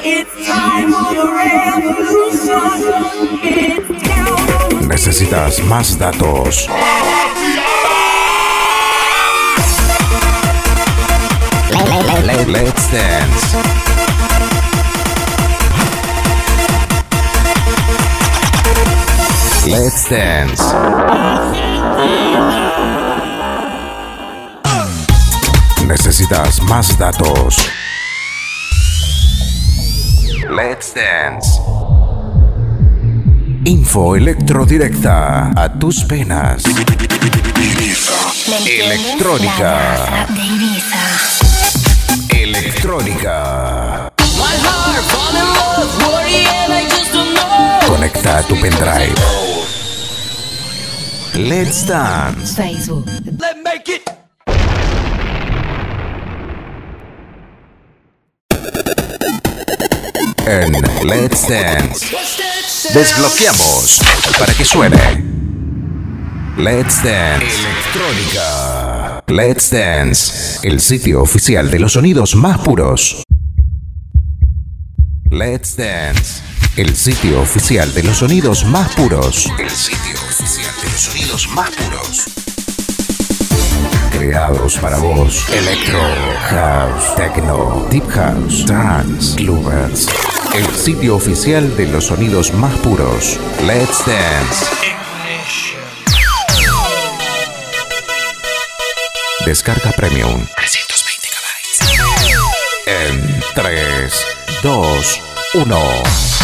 ¿Necesitas más datos? Let's dance. Let's dance. ¿Necesitas más datos? Let's dance. Info electrodirecta a tus penas. Electrónica. Electrónica. Conecta a tu pendrive. Let's dance. Facebook. Let's make it. En Let's Dance desbloqueamos para que suene. Let's Dance Electrónica. Let's Dance, el sitio oficial de los sonidos más puros. Let's Dance, el sitio oficial de los sonidos más puros. El sitio oficial de los sonidos más puros. Creados para vos. Electro, house, techno, deep house, trance, clubbers. El sitio oficial de los sonidos más puros. Let's Dance. Descarga Premium. 320 GB. En 3, 2, 1.